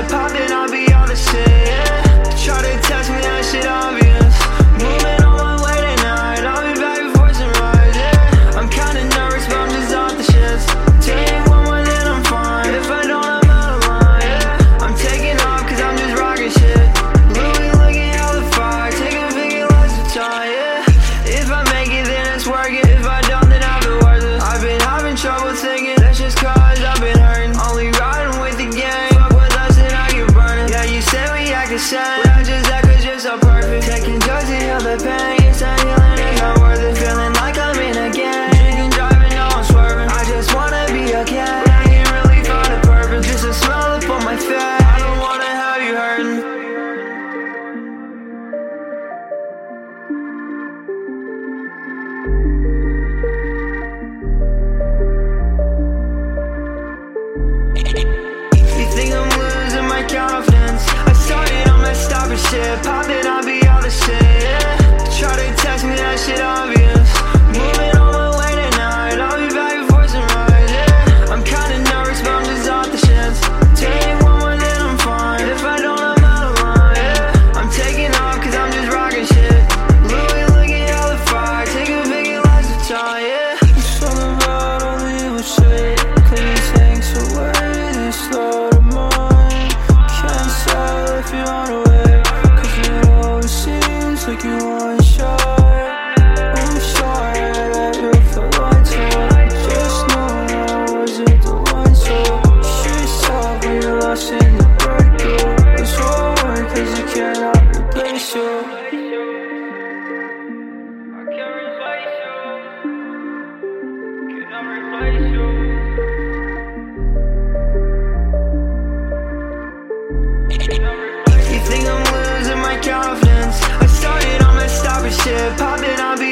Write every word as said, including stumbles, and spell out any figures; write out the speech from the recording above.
poppin', I'll be all the shit, yeah. Try to test me, that shit obvious. Moving on my way tonight, I'll be back before sunrise, yeah. I'm kinda nervous, but I'm just off the shits. Tell you one more, then I'm fine. If I don't, I'm out of line, yeah. I'm taking off, cause I'm just rocking shit. Louis looking hella fire, taking bigger lots of time, yeah. If I make it, then it's worth it. If I don't, then I've been worth it. I've been having trouble thinking, that's just cause I've been hurting. Only riding with the gang, fuck with us and I get burning. Yeah, you say we act the same, but I just act cause you're so perfect. Taking drugs to heal the pain, it's not healing, it's not worth it. Feeling like I'm in a game, drinking, driving, no I'm swerving. I just wanna be okay, but I ain't really found a purpose. Just a smile up on my face, I don't wanna have you hurting. You think I'm losing my confidence? I started on that stop and shit. Poppin', I'll be all the shit, yeah. Try to test me, that shit obvious. Moving on my way tonight, I'll be back before sunrise, yeah. I'm kinda nervous, but I'm just off the shits. Tell you one more, then I'm fine. If I don't, I'm out of line, yeah. I'm taking off, cause I'm just rocking shit. Louis looking hella fire, taking bigger lots of time, yeah. Something about all the evil shit, cause it takes away this slow to mine. Can't tell if you're on the way, cause it always seems like you want shot. I'm sorry that you felt like to. Just know I wasn't the one to. She's tough when you're lost in the breakthrough. It's hard cause you cannot replace you. I can't replace you. Cannot replace you. You think I'm losing my confidence? I started on that stop and shit. Poppin', I'll be